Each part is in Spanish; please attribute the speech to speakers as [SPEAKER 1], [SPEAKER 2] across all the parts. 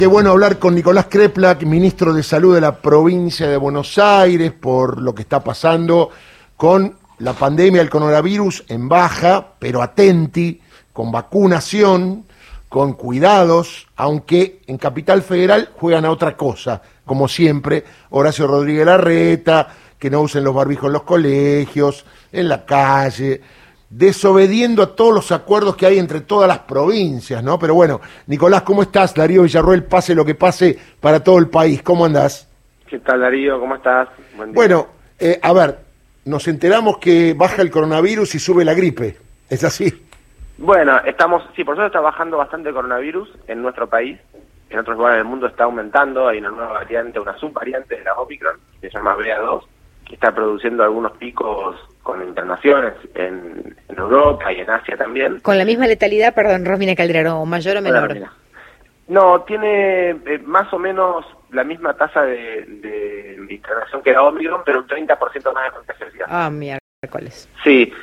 [SPEAKER 1] Qué bueno hablar con Nicolás Kreplak, ministro de Salud de la provincia de Buenos Aires, por lo que está pasando con la pandemia del coronavirus en baja, pero atenti, con vacunación, con cuidados, aunque en Capital Federal juegan a otra cosa, como siempre, Horacio Rodríguez Larreta, que no usen los barbijos en los colegios, en la calle, desobediendo a todos los acuerdos que hay entre todas las provincias, ¿no? Pero bueno, Nicolás, ¿cómo estás? Darío Villarroel, pase lo que pase para todo el país, ¿cómo andás?
[SPEAKER 2] ¿Qué tal, Darío? ¿Cómo estás? Buen día.
[SPEAKER 1] Bueno, a ver, nos enteramos que baja el coronavirus y sube la gripe, ¿es así?
[SPEAKER 2] Bueno, por suerte está bajando bastante el coronavirus en nuestro país. En otros lugares del mundo está aumentando, hay una nueva variante, una subvariante de la Omicron, que se llama BA2, que está produciendo algunos picos con internaciones en Europa y en Asia también.
[SPEAKER 3] Con la misma letalidad, perdón, Romina Calderaro, ¿o mayor o menor?
[SPEAKER 2] No, tiene más o menos la misma tasa de internación que la Omicron, pero un 30% más de contagiosidad.
[SPEAKER 3] Ah, miércoles.
[SPEAKER 2] Sí,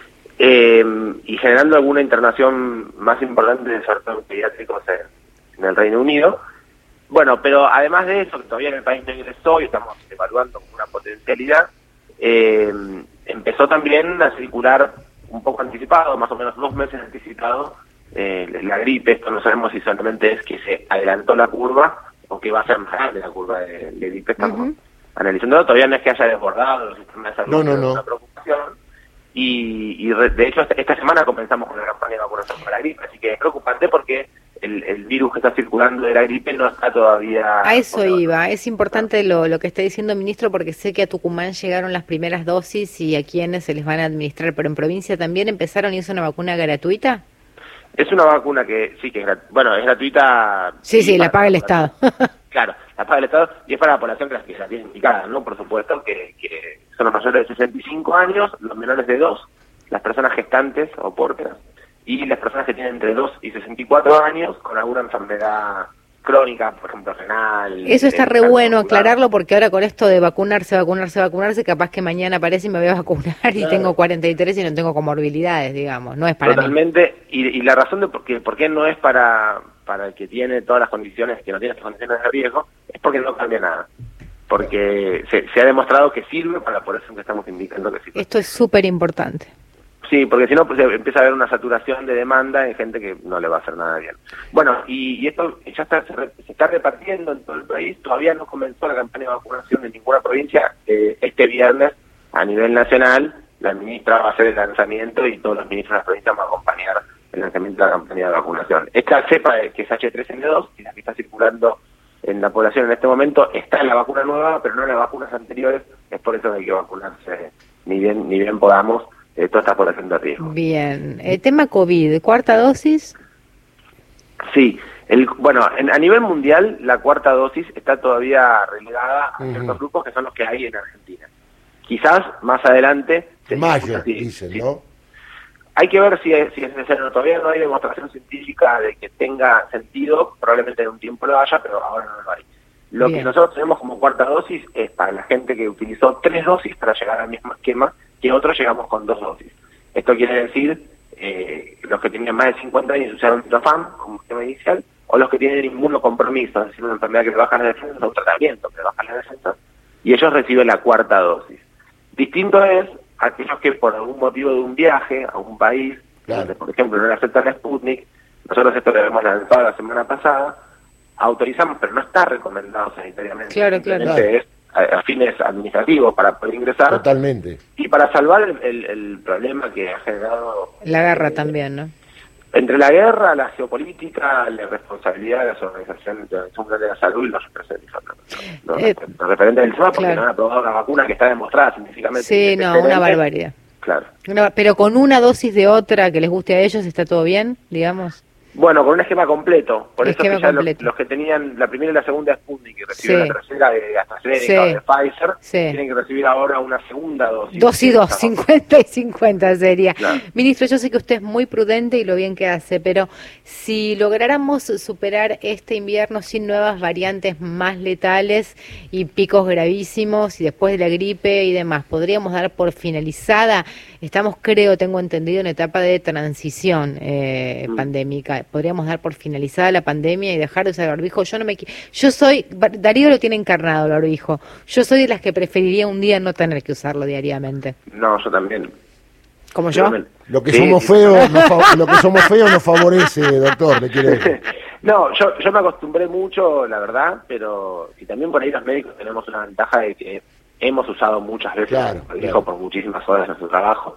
[SPEAKER 2] y generando alguna internación más importante, sobre todo en pediátricos en el Reino Unido. Bueno, pero además de eso, que todavía en el país no ingresó y estamos evaluando como una potencialidad, empezó también a circular un poco anticipado, más o menos 2 meses anticipado, la gripe. Esto no sabemos si solamente es que se adelantó la curva o que va a ser más grande la curva de gripe. Estamos analizando, todavía no es que haya desbordado los sistemas de salud,
[SPEAKER 1] No.
[SPEAKER 2] es una preocupación. Y de hecho esta semana comenzamos con la campaña de vacunación para la gripe, así que es preocupante porque el virus que está circulando de la gripe no está todavía...
[SPEAKER 3] A eso iba, es importante lo que está diciendo el ministro, porque sé que a Tucumán llegaron las primeras dosis y a quienes se les van a administrar, pero en provincia también empezaron y es una vacuna gratuita.
[SPEAKER 2] Es una vacuna que sí que es gratuita.
[SPEAKER 3] Sí, la paga el Estado.
[SPEAKER 2] Claro, la paga el Estado y es para la población que la tiene indicada, ¿no? Por supuesto que son los mayores de 65 años, los menores de 2, las personas gestantes o pórteras, y las personas que tienen entre 2 y 64 años con alguna enfermedad crónica, por ejemplo, renal.
[SPEAKER 3] Eso está re bueno aclararlo, porque ahora con esto de vacunarse, capaz que mañana aparece y me voy a vacunar y tengo 43 y no tengo comorbilidades, digamos, no es para
[SPEAKER 2] Totalmente, y la razón de por qué no es para el que tiene todas las condiciones, que no tiene estas condiciones de riesgo, es porque no cambia nada. Porque se ha demostrado que sirve para la población que estamos indicando que sirve.
[SPEAKER 3] Esto es súper importante.
[SPEAKER 2] Sí, porque si no pues empieza a haber una saturación de demanda en gente que no le va a hacer nada bien. Bueno, y esto ya se está repartiendo en todo el país. Todavía no comenzó la campaña de vacunación en ninguna provincia. Este viernes, a nivel nacional, la ministra va a hacer el lanzamiento y todos los ministros de las provincias van a acompañar el lanzamiento de la campaña de vacunación. Esta cepa que es H3N2, que es la que está circulando en la población en este momento, está en la vacuna nueva, pero no en las vacunas anteriores. Es por eso que hay que vacunarse ni bien podamos. Toda esta población de riesgo.
[SPEAKER 3] Bien. Tema COVID, ¿cuarta dosis?
[SPEAKER 2] Sí. A nivel mundial, la cuarta dosis está todavía relegada a ciertos grupos que son los que hay en Argentina. Quizás más adelante...
[SPEAKER 1] Mayo, dicen,
[SPEAKER 2] sí.
[SPEAKER 1] ¿no?
[SPEAKER 2] Hay que ver si es necesario. Todavía no hay demostración científica de que tenga sentido. Probablemente en un tiempo lo haya, pero ahora no lo hay. Lo que nosotros tenemos como cuarta dosis es para la gente que utilizó 3 dosis para llegar al mismo esquema, que otros llegamos con 2 dosis. Esto quiere decir los que tenían más de 50 años usaron Sinopharm como esquema inicial, o los que tienen inmunocompromiso, es decir, una enfermedad que le baja las defensas, o un tratamiento que le baja las defensas, y ellos reciben la cuarta dosis. Distinto es aquellos que por algún motivo de un viaje a un país, donde por ejemplo no le aceptan la Sputnik, nosotros esto lo hemos lanzado la semana pasada, autorizamos, pero no está recomendado sanitariamente.
[SPEAKER 3] Claro.
[SPEAKER 2] Es a fines administrativos para poder ingresar.
[SPEAKER 1] Totalmente.
[SPEAKER 2] Y para salvar el problema que ha generado...
[SPEAKER 3] La guerra también, ¿no?
[SPEAKER 2] Entre la guerra, la geopolítica, la responsabilidad de las organizaciones de la salud y los referentes del tema, porque no han aprobado la vacuna que está demostrada científicamente.
[SPEAKER 3] Sí, no, una barbaridad.
[SPEAKER 2] Claro.
[SPEAKER 3] Pero con una dosis de otra que les guste a ellos, ¿está todo bien, digamos?
[SPEAKER 2] Bueno, con un esquema completo. Por eso que ya
[SPEAKER 3] completo.
[SPEAKER 2] los que tenían la primera y la segunda Sputnik y recibieron la tercera de AstraZeneca o de Pfizer, tienen que recibir ahora una segunda dosis.
[SPEAKER 3] 2 y 2, 50 y 50 sería.
[SPEAKER 2] Claro.
[SPEAKER 3] Ministro, yo sé que usted es muy prudente y lo bien que hace, pero si lográramos superar este invierno sin nuevas variantes más letales y picos gravísimos y después de la gripe y demás, ¿podríamos dar por finalizada estamos, tengo entendido, en etapa de transición pandémica. Podríamos dar por finalizada la pandemia y dejar de usar el barbijo. Darío lo tiene encarnado el barbijo. Yo soy de las que preferiría un día no tener que usarlo diariamente.
[SPEAKER 2] No, yo también.
[SPEAKER 3] ¿Como yo?
[SPEAKER 1] Lo que somos feos nos favorece, doctor, le quiero decir.
[SPEAKER 2] No, yo me acostumbré mucho, la verdad, pero y también por ahí los médicos tenemos una ventaja de que hemos usado muchas veces el barbijo por muchísimas horas en nuestro trabajo.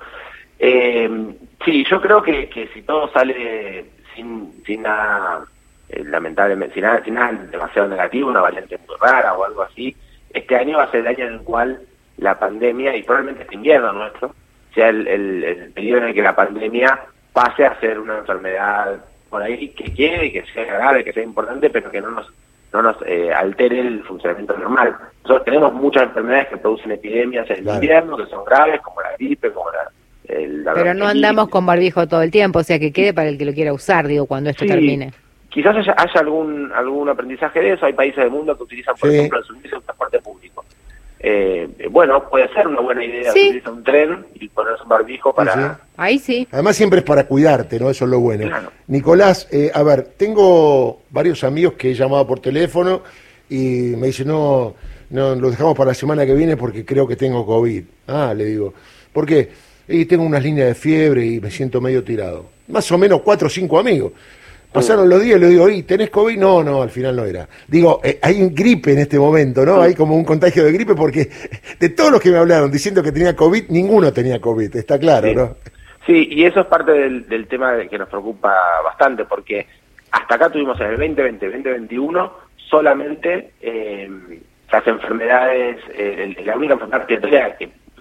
[SPEAKER 2] Sí, yo creo que si todo sale sin nada, lamentablemente, sin nada demasiado negativo, una variante muy rara o algo así, este año va a ser el año en el cual la pandemia, y probablemente este invierno nuestro, sea el periodo en el que la pandemia pase a ser una enfermedad por ahí que quede, que sea grave, que sea importante, pero que no nos altere el funcionamiento normal. Nosotros tenemos muchas enfermedades que producen epidemias en el invierno, que son graves, como la gripe, como la
[SPEAKER 3] pero no andamos con barbijo todo el tiempo, o sea que quede para el que lo quiera usar, digo, cuando esto termine.
[SPEAKER 2] Quizás haya algún aprendizaje de eso. Hay países del mundo que utilizan, por ejemplo, el servicio de transporte público. Bueno, puede ser una buena idea utilizar un tren y ponerse un barbijo para...
[SPEAKER 1] Sí.
[SPEAKER 3] Ahí sí.
[SPEAKER 1] Además siempre es para cuidarte, ¿no? Eso es lo bueno.
[SPEAKER 2] Claro.
[SPEAKER 1] Nicolás, a ver, tengo varios amigos que he llamado por teléfono y me dicen, no, lo dejamos para la semana que viene porque creo que tengo COVID. Ah, le digo, ¿por qué? Y tengo unas líneas de fiebre y me siento medio tirado. Más o menos 4 o 5 amigos. Pasaron los días y le digo, ¿tenés COVID? No, al final no era. Digo, hay un gripe en este momento, ¿no? Hay como un contagio de gripe porque de todos los que me hablaron diciendo que tenía COVID, ninguno tenía COVID, está claro, ¿no?
[SPEAKER 2] Sí, y eso es parte del tema que nos preocupa bastante, porque hasta acá tuvimos en el 2020, 2021, solamente las enfermedades, la única enfermedad respiratoria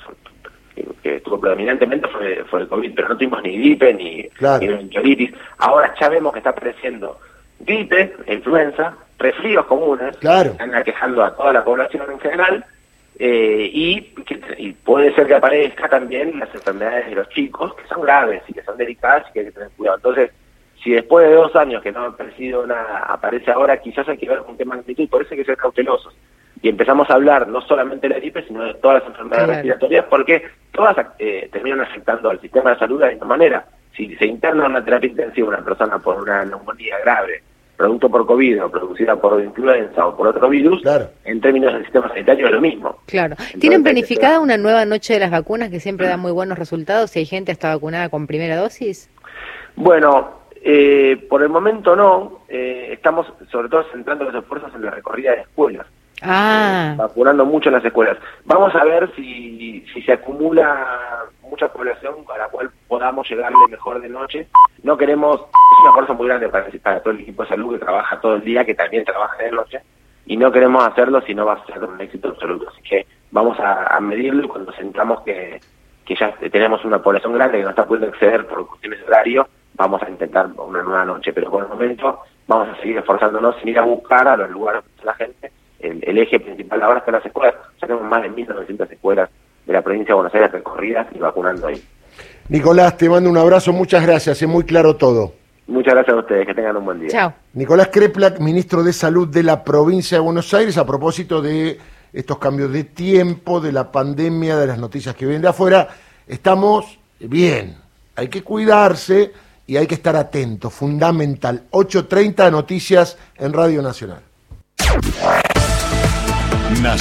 [SPEAKER 2] que estuvo predominantemente fue el COVID, pero no tuvimos ni gripe ni bronquiolitis. Ahora ya vemos que está apareciendo gripe, influenza, resfríos comunes, están aquejando a toda la población en general, y puede ser que aparezca también las enfermedades de los chicos, que son graves y que son delicadas y que hay que tener cuidado. Entonces, si después de 2 años que no ha aparecido nada, aparece ahora, quizás hay que ver con qué magnitud, por eso hay que ser cautelosos. Y empezamos a hablar no solamente de la gripe, sino de todas las enfermedades respiratorias, porque todas terminan afectando al sistema de salud de la misma manera. Si se interna una terapia intensiva una persona por una neumonía grave, producto por COVID o producida por influenza o por otro virus, en términos del sistema sanitario es lo mismo. Claro.
[SPEAKER 3] Entonces, ¿tienen planificada una nueva noche de las vacunas que siempre da muy buenos resultados si hay gente hasta vacunada con primera dosis?
[SPEAKER 2] Bueno, por el momento no. Estamos sobre todo centrando los esfuerzos en la recorrida de escuelas. Vacunando mucho en las escuelas. Vamos a ver si se acumula mucha población a la cual podamos llegarle mejor de noche. No queremos, es una fuerza muy grande para todo el equipo de salud que trabaja todo el día, que también trabaja de noche, y no queremos hacerlo si no va a ser un éxito absoluto. Así que vamos a medirlo, y cuando sentamos que ya tenemos una población grande que no está pudiendo acceder por cuestiones de horario, vamos a intentar una nueva noche. Pero por el momento vamos a seguir esforzándonos sin ir a buscar a los lugares de la gente. El eje principal ahora está en las escuelas. Ya tenemos más de 1.900 escuelas de la provincia de Buenos Aires recorridas y vacunando ahí.
[SPEAKER 1] Nicolás, te mando un abrazo, muchas gracias, es muy claro todo.
[SPEAKER 2] Muchas gracias a ustedes, que tengan un buen día.
[SPEAKER 3] Chao.
[SPEAKER 1] Nicolás Kreplak, ministro de Salud de la provincia de Buenos Aires, a propósito de estos cambios de tiempo, de la pandemia, de las noticias que vienen de afuera. Estamos bien, hay que cuidarse y hay que estar atentos, fundamental. 8:30 noticias en Radio Nacional.